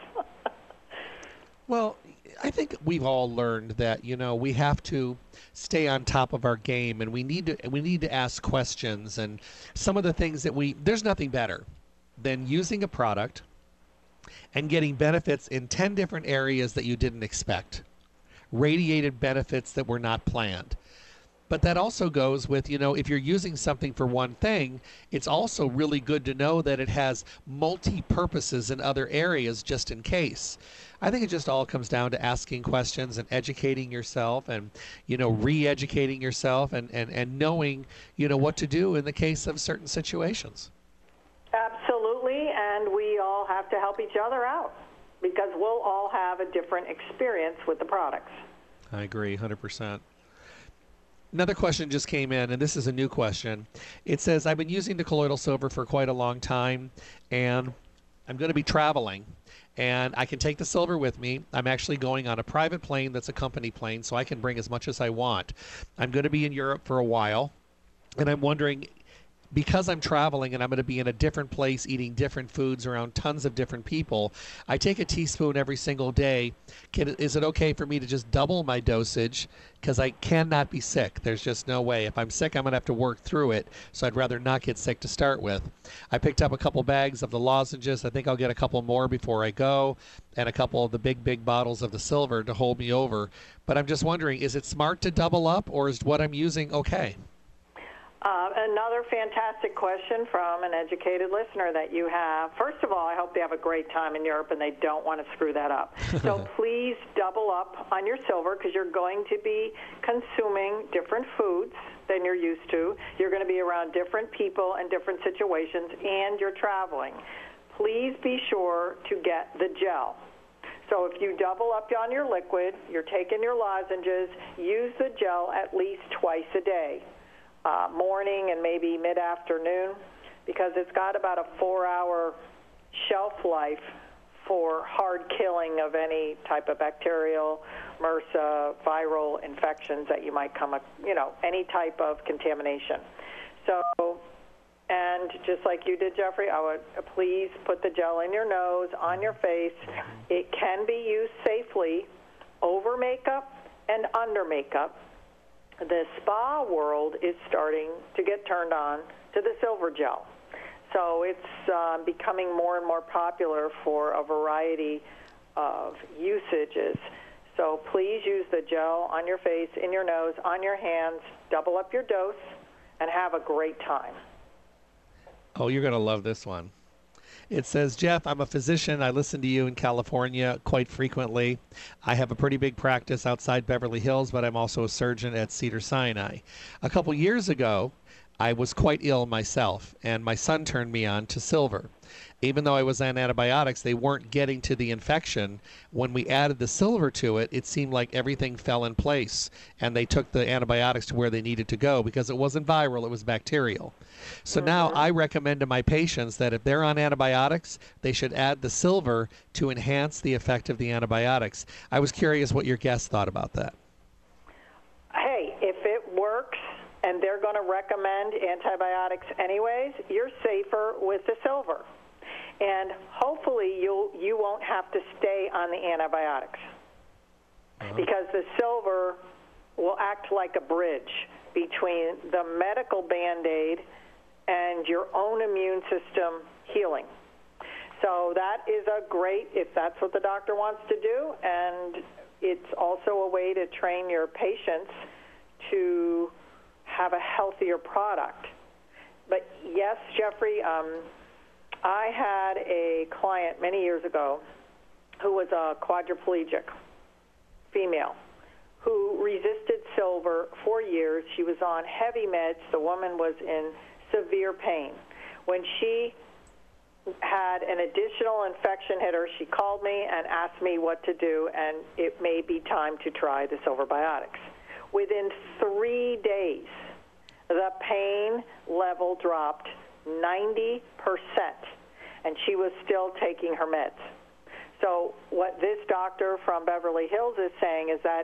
Well, I think we've all learned that, you know, we have to stay on top of our game, and we need to we need to ask questions. And some of the things that we there's nothing better than using a product and getting benefits in ten different areas that you didn't expect, radiated benefits that were not planned. But that also goes with, you know, if you're using something for one thing, it's also really good to know that it has multi-purposes in other areas just in case. I think it just all comes down to asking questions and educating yourself and, you know, re-educating yourself and, and, and knowing, you know, what to do in the case of certain situations. Absolutely, and we all have to help each other out because we'll all have a different experience with the products. I agree, one hundred percent. Another question just came in, and this is a new question. It says, I've been using the colloidal silver for quite a long time, and I'm going to be traveling, and I can take the silver with me. I'm actually going on a private plane that's a company plane, so I can bring as much as I want. I'm going to be in Europe for a while, and I'm wondering, because I'm traveling and I'm going to be in a different place eating different foods around tons of different people, I take a teaspoon every single day. Can, is it okay for me to just double my dosage? Because I cannot be sick. There's just no way. If I'm sick, I'm going to have to work through it, so I'd rather not get sick to start with. I picked up a couple bags of the lozenges. I think I'll get a couple more before I go, and a couple of the big, big bottles of the silver to hold me over. But I'm just wondering, is it smart to double up, or is what I'm using okay? Uh, another fantastic question from an educated listener that you have. First of all, I hope they have a great time in Europe and they don't want to screw that up. So please double up on your silver because you're going to be consuming different foods than you're used to. You're going to be around different people and different situations, and you're traveling. Please be sure to get the gel. So if you double up on your liquid, you're taking your lozenges, use the gel at least twice a day. Uh, morning and maybe mid-afternoon, because it's got about a four-hour shelf life for hard killing of any type of bacterial, MRSA, viral infections that you might come up, you know, any type of contamination. So, and just like you did, Jeffrey, I would uh, please put the gel in your nose, on your face. It can be used safely over makeup and under makeup. The spa world is starting to get turned on to the silver gel. So it's uh, becoming more and more popular for a variety of usages. So please use the gel on your face, in your nose, on your hands, double up your dose, and have a great time. Oh, you're going to love this one. It says, Jeff, I'm a physician. I listen to you in California quite frequently. I have a pretty big practice outside Beverly Hills, but I'm also a surgeon at Cedars-Sinai. A couple years ago, I was quite ill myself, and my son turned me on to silver. Even though I was on antibiotics, they weren't getting to the infection. When we added the silver to it, it seemed like everything fell in place, and they took the antibiotics to where they needed to go because it wasn't viral, it was bacterial. So mm-hmm. now I recommend to my patients that if they're on antibiotics, they should add the silver to enhance the effect of the antibiotics. I was curious what your guest thought about that. Hey, if it works and they're going to recommend antibiotics anyways, you're safer with the silver. And hopefully you'll, you won't have to stay on the antibiotics uh-huh. because the silver will act like a bridge between the medical Band-Aid and your own immune system healing. So that is a great, if that's what the doctor wants to do, and it's also a way to train your patients to have a healthier product. But yes, Jeffrey, um, I had a client many years ago who was a quadriplegic female who resisted silver for years. She was on heavy meds. The woman was in severe pain. When she had an additional infection hit her, she called me and asked me what to do, and it may be time to try the Silver Biotics. Within three days, the pain level dropped ninety percent, and she was still taking her meds. So what this doctor from Beverly Hills is saying is that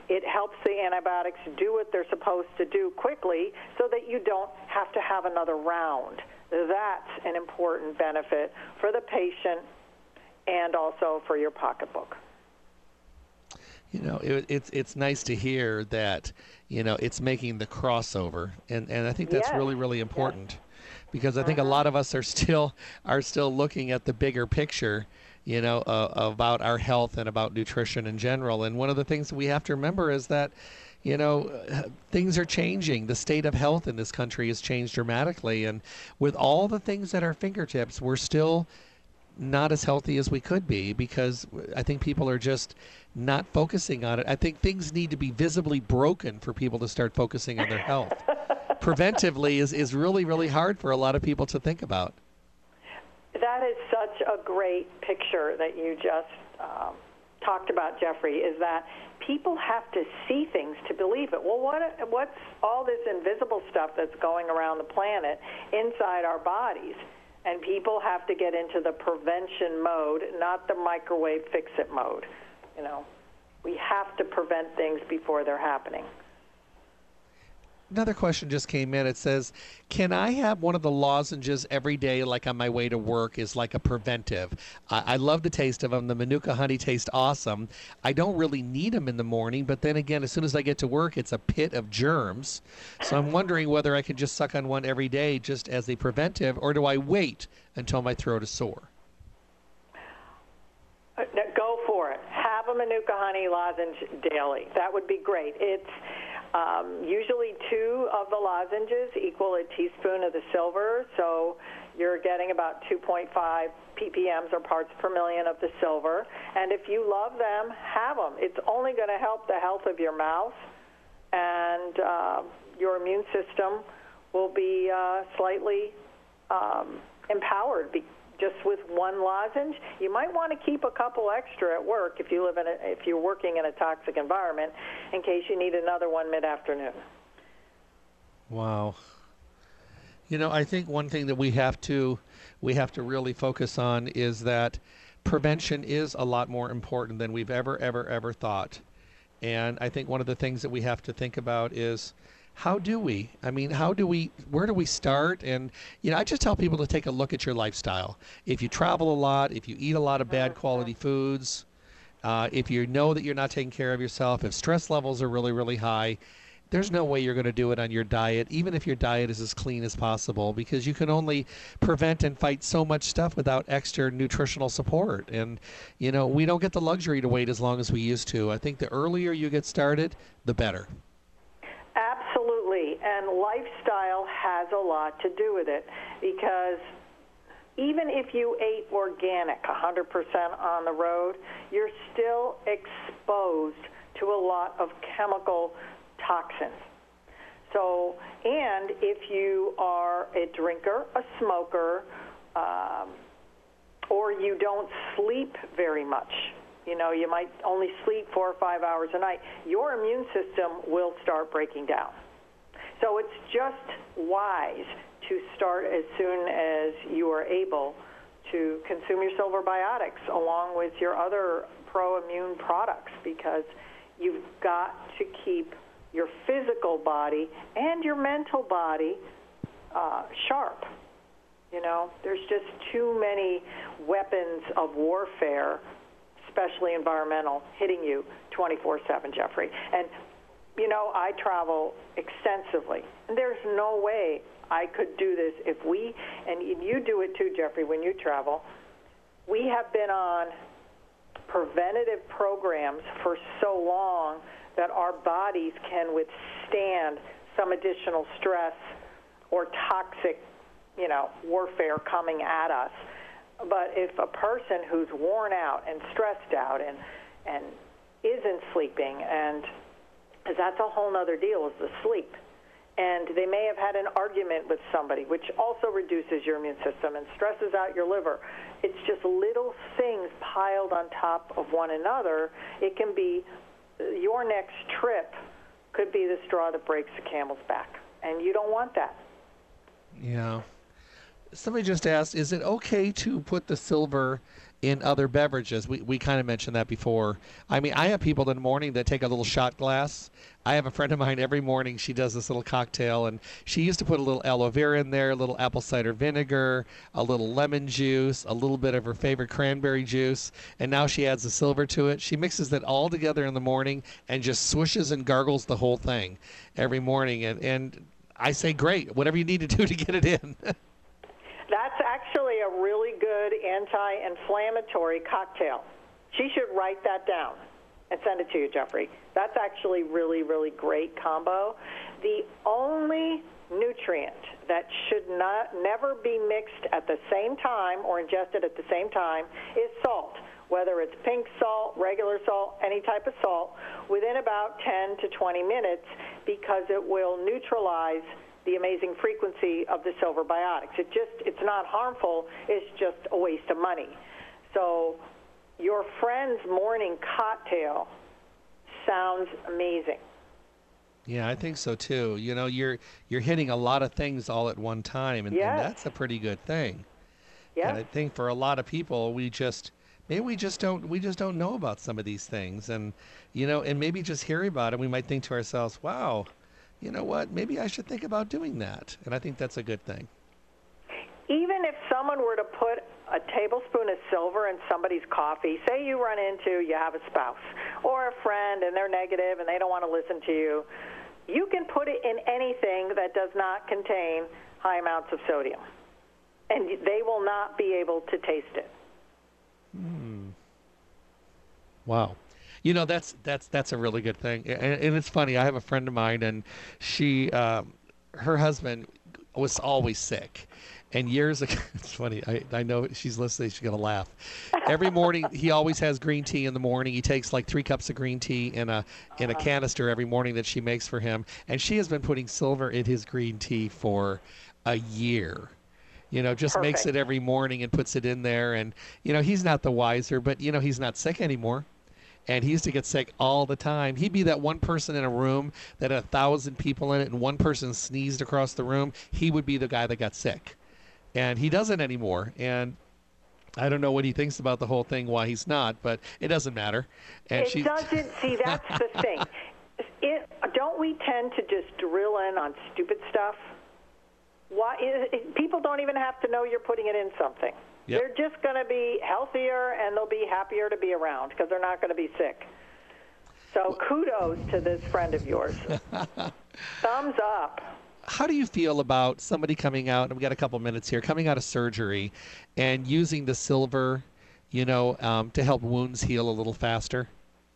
it helps the antibiotics do what they're supposed to do quickly so that you don't have to have another round. That's an important benefit for the patient and also for your pocketbook. You know, it, it's it's nice to hear that, you know, it's making the crossover, and, and I think that's yes. really, really important, yes. because I think uh-huh. a lot of us are still are still looking at the bigger picture, you know, uh, about our health and about nutrition in general. And one of the things that we have to remember is that, you know, things are changing. The state of health in this country has changed dramatically, and with all the things at our fingertips, we're still not as healthy as we could be, because I think people are just not focusing on it. I think things need to be visibly broken for people to start focusing on their health. Preventively is, is really, really hard for a lot of people to think about. That is such a great picture that you just um, talked about, Jeffrey, is that people have to see things to believe it. Well, what what's all this invisible stuff that's going around the planet inside our bodies? And people have to get into the prevention mode, not the microwave fix-it mode. You know, we have to prevent things before they're happening. Another question just came in. It says, can I have one of the lozenges every day, like on my way to work, is like a preventive? I, I love the taste of them. The Manuka honey tastes awesome. I don't really need them in the morning, but then again, as soon as I get to work, it's a pit of germs. So I'm wondering whether I can just suck on one every day just as a preventive, or do I wait until my throat is sore? Uh, go for it. Have a Manuka honey lozenge daily. That would be great. It's Um, usually two of the lozenges equal a teaspoon of the silver, so you're getting about two point five p p m's or parts per million of the silver. And if you love them, have them. It's only going to help the health of your mouth, and uh, your immune system will be uh, slightly um, empowered be- just with one lozenge. You might want to keep a couple extra at work if you live in a, if you're working in a toxic environment, in case you need another one mid-afternoon. Wow. You know, I think one thing that we have to we have to really focus on is that prevention is a lot more important than we've ever, ever, ever thought. And I think one of the things that we have to think about is, how do we? I mean, how do we, where do we start? And, you know, I just tell people to take a look at your lifestyle. If you travel a lot, if you eat a lot of bad quality foods, uh, if you know that you're not taking care of yourself, if stress levels are really, really high, there's no way you're going to do it on your diet, even if your diet is as clean as possible, because you can only prevent and fight so much stuff without extra nutritional support. And, you know, we don't get the luxury to wait as long as we used to. I think the earlier you get started, the better. Absolutely, and lifestyle has a lot to do with it, because even if you ate organic one hundred percent on the road, you're still exposed to a lot of chemical toxins. So, and if you are a drinker, a smoker, um, or you don't sleep very much, you know, you might only sleep four or five hours a night, your immune system will start breaking down. So it's just wise to start as soon as you are able to consume your silver biotics along with your other pro-immune products, because you've got to keep your physical body and your mental body uh, sharp. You know, there's just too many weapons of warfare, especially environmental, hitting you twenty-four seven, Jeffrey. And, you know, I travel extensively. And there's no way I could do this if we, and you do it too, Jeffrey, when you travel. We have been on preventative programs for so long that our bodies can withstand some additional stress or toxic, you know, warfare coming at us. But if a person who's worn out and stressed out and and isn't sleeping, and that's a whole other deal, is the sleep. And they may have had an argument with somebody, which also reduces your immune system and stresses out your liver. It's just little things piled on top of one another. It can be your next trip could be the straw that breaks the camel's back, and you don't want that. Yeah. Somebody just asked, is it okay to put the silver in other beverages. We we kind of mentioned that before. I mean, I have people in the morning that take a little shot glass. I have a friend of mine every morning. She does this little cocktail, and she used to put a little aloe vera in there, a little apple cider vinegar, a little lemon juice, a little bit of her favorite cranberry juice, and now she adds the silver to it. She mixes it all together in the morning and just swishes and gargles the whole thing every morning. And, and I say, great, whatever you need to do to get it in. That's actually a really good anti-inflammatory cocktail. She should write that down and send it to you, Jeffrey. That's actually really, really great combo. The only nutrient that should not never be mixed at the same time or ingested at the same time is salt, whether it's pink salt, regular salt, any type of salt, within about ten to twenty minutes, because it will neutralize the amazing frequency of the silver biotics. It just, it's not harmful, it's just a waste of money. So your friend's morning cocktail sounds amazing. Yeah, I think so too. You know, you're you're hitting a lot of things all at one time, and, yes. and that's a pretty good thing. Yeah. And I think for a lot of people, we just maybe we just don't we just don't know about some of these things, and you know, and maybe just hearing about it, we might think to ourselves, "Wow, you know what? Maybe I should think about doing that." And I think that's a good thing. Even if someone were to put a tablespoon of silver in somebody's coffee, say you run into, you have a spouse or a friend and they're negative and they don't want to listen to you, you can put it in anything that does not contain high amounts of sodium, and they will not be able to taste it. Hmm. Wow. You know, that's that's that's a really good thing. And, and it's funny, I have a friend of mine, and she, um, her husband was always sick. And years ago, it's funny, I, I know she's listening, she's going to laugh. Every morning, he always has green tea in the morning. He takes like three cups of green tea in a in a canister every morning that she makes for him. And she has been putting silver in his green tea for a year. You know, just Perfect. makes it every morning and puts it in there. And, you know, he's not the wiser, but, you know, he's not sick anymore. And he used to get sick all the time. He'd be that one person in a room that had a thousand people in it, and one person sneezed across the room. He would be the guy that got sick. And he doesn't anymore. And I don't know what he thinks about the whole thing, why he's not, but it doesn't matter. And it she... doesn't. See, that's the thing. It, don't we tend to just drill in on stupid stuff? Why? It, it, people don't even have to know you're putting it in something. Yep. They're just going to be healthier, and they'll be happier to be around because they're not going to be sick. So kudos to this friend of yours. Thumbs up. How do you feel about somebody coming out, and we've got a couple minutes here, coming out of surgery and using the silver, you know, um, to help wounds heal a little faster?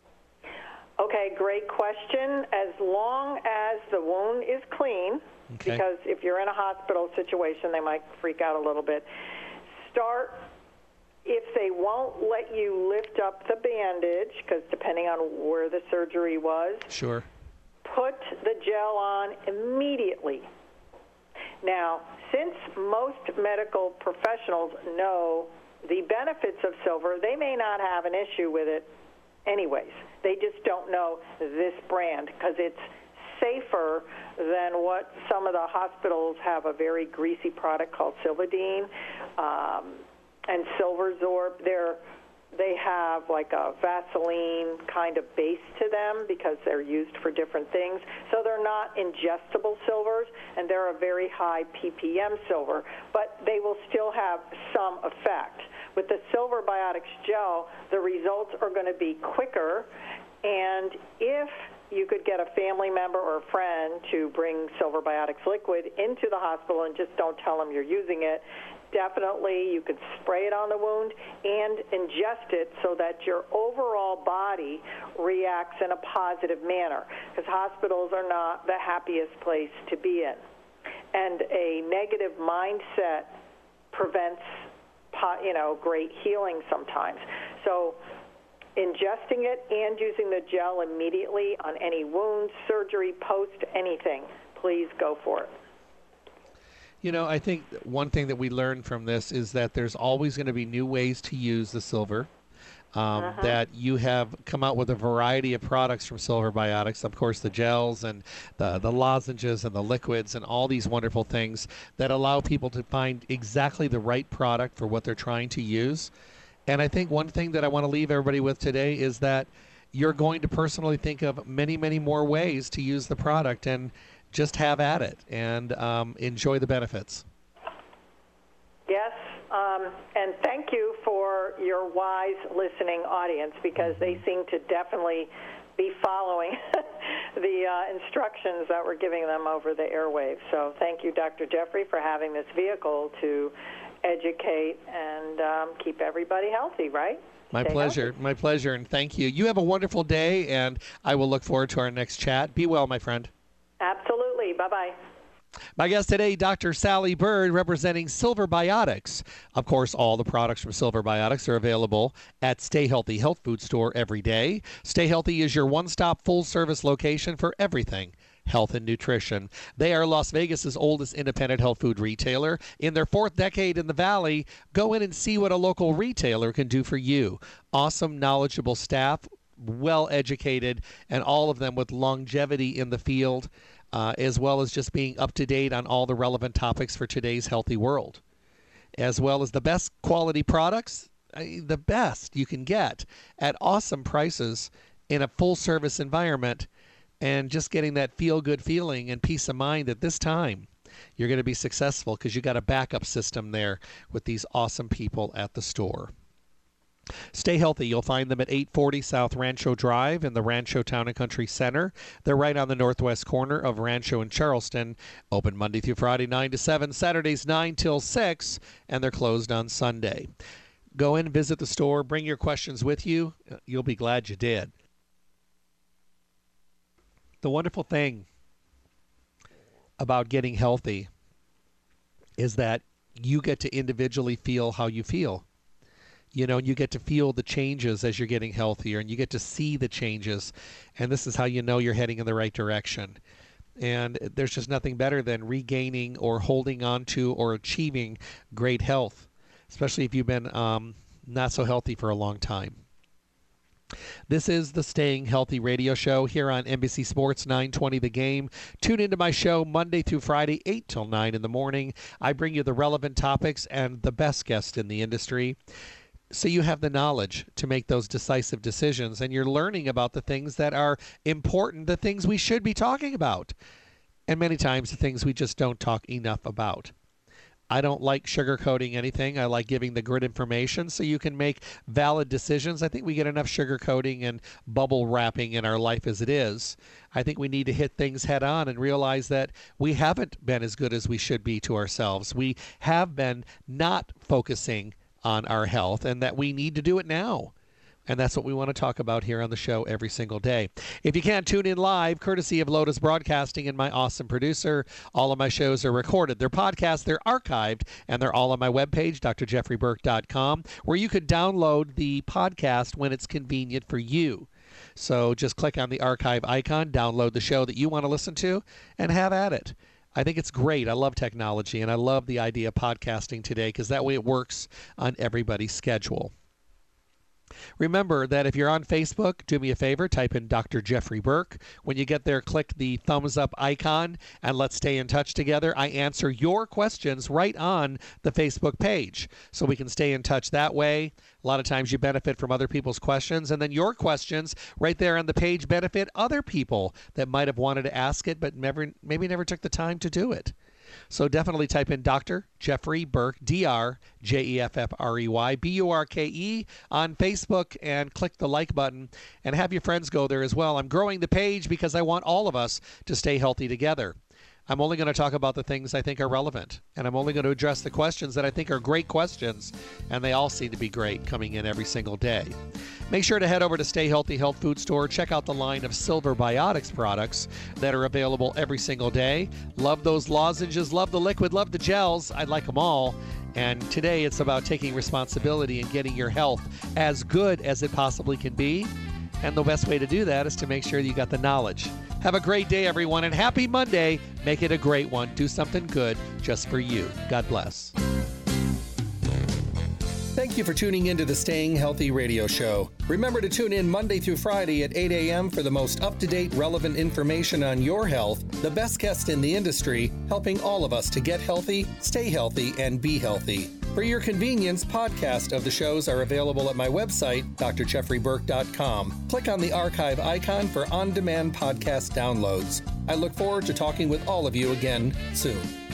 Okay, great question. As long as the wound is clean, okay. because if you're in a hospital situation, they might freak out a little bit. Start, if they won't let you lift up the bandage, because depending on where the surgery was, sure. Put the gel on immediately. Now, since most medical professionals know the benefits of silver, they may not have an issue with it anyways. They just don't know this brand because it's safer than what some of the hospitals have, a very greasy product called Silvadene um, and Silverzorb. They're They have like a Vaseline kind of base to them because they're used for different things. So they're not ingestible silvers, and they're a very high P P M silver, but they will still have some effect. With the Silver Biotics gel, the results are going to be quicker, and if you could get a family member or a friend to bring Silver Biotics liquid into the hospital and just don't tell them you're using it, definitely you could spray it on the wound and ingest it so that your overall body reacts in a positive manner, because hospitals are not the happiest place to be in. And a negative mindset prevents, you know, great healing sometimes. So ingesting it and using the gel immediately on any wound, surgery, post, anything, please go for it. You know, I think one thing that we learned from this is that there's always going to be new ways to use the silver. Um, uh-huh. That you have come out with a variety of products from Silver Biotics, of course, the gels and the, the lozenges and the liquids and all these wonderful things that allow people to find exactly the right product for what they're trying to use. And I think one thing that I want to leave everybody with today is that you're going to personally think of many, many more ways to use the product, and just have at it and um, enjoy the benefits. Yes, um, and thank you for your wise listening audience, because they seem to definitely be following the uh, instructions that we're giving them over the airwaves. So thank you, Doctor Jeffrey, for having this vehicle to educate and um, keep everybody healthy, right? My Stay pleasure. healthy. My pleasure, and thank you. You have a wonderful day, and I will look forward to our next chat. Be well, my friend. Absolutely. Bye-bye. My guest today, Doctor Sally Bird, representing Silver Biotics. Of course, all the products from Silver Biotics are available at Stay Healthy Health Food Store every day. Stay Healthy is your one-stop full-service location for everything health and nutrition. They are Las Vegas's oldest independent health food retailer. In their fourth decade in the Valley, go in and see what a local retailer can do for you. Awesome, knowledgeable staff, well-educated, and all of them with longevity in the field, uh, as well as just being up to date on all the relevant topics for today's healthy world, as well as the best quality products, uh, the best you can get at awesome prices in a full-service environment, and just getting that feel-good feeling and peace of mind at this time. You're going to be successful because you got a backup system there with these awesome people at the store. Stay Healthy. You'll find them at eight forty South Rancho Drive in the Rancho Town and Country Center. They're right on the northwest corner of Rancho and Charleston. Open Monday through Friday, nine to seven, Saturdays, nine till six, and they're closed on Sunday. Go in, visit the store, bring your questions with you. You'll be glad you did. The wonderful thing about getting healthy is that you get to individually feel how you feel. You know, you get to feel the changes as you're getting healthier, and you get to see the changes, and this is how you know you're heading in the right direction. And there's just nothing better than regaining or holding on to or achieving great health, especially if you've been um, not so healthy for a long time. This is the Staying Healthy Radio Show here on N B C Sports nine twenty The Game. Tune into my show Monday through Friday, eight till nine in the morning. I bring you the relevant topics and the best guests in the industry, so you have the knowledge to make those decisive decisions, and you're learning about the things that are important, the things we should be talking about, and many times the things we just don't talk enough about. I don't like sugarcoating anything. I like giving the good information so you can make valid decisions. I think we get enough sugarcoating and bubble wrapping in our life as it is. I think we need to hit things head on and realize that we haven't been as good as we should be to ourselves. We have been not focusing on our health, and that we need to do it now. And that's what we want to talk about here on the show every single day. If you can't tune in live, courtesy of Lotus Broadcasting and my awesome producer, all of my shows are recorded. They're podcasts, they're archived, and they're all on my webpage, d r jeffrey burke dot com, where you could download the podcast when it's convenient for you. So just click on the archive icon, download the show that you want to listen to, and have at it. I think it's great. I love technology, and I love the idea of podcasting today because that way it works on everybody's schedule. Remember that if you're on Facebook, do me a favor, type in Doctor Jeffrey Burke. When you get there, click the thumbs up icon, and let's stay in touch together. I answer your questions right on the Facebook page, so we can stay in touch that way. A lot of times you benefit from other people's questions, and then your questions right there on the page benefit other people that might have wanted to ask it, but never, maybe never took the time to do it. So definitely type in Doctor Jeffrey Burke, D R J E F F R E Y, B U R K E, on Facebook, and click the like button, and have your friends go there as well. I'm growing the page because I want all of us to stay healthy together. I'm only going to talk about the things I think are relevant, and I'm only going to address the questions that I think are great questions, and they all seem to be great coming in every single day. Make sure to head over to Stay Healthy Health Food Store. Check out the line of Silver Biotics products that are available every single day. Love those lozenges, love the liquid, love the gels. I like them all. And today it's about taking responsibility and getting your health as good as it possibly can be. And the best way to do that is to make sure you got the knowledge. Have a great day, everyone, and happy Monday. Make it a great one. Do something good just for you. God bless. Thank you for tuning into the Staying Healthy Radio Show. Remember to tune in Monday through Friday at eight a.m. for the most up-to-date, relevant information on your health, the best guest in the industry, helping all of us to get healthy, stay healthy, and be healthy. For your convenience, podcasts of the shows are available at my website, d r jeffrey burke dot com. Click on the archive icon for on-demand podcast downloads. I look forward to talking with all of you again soon.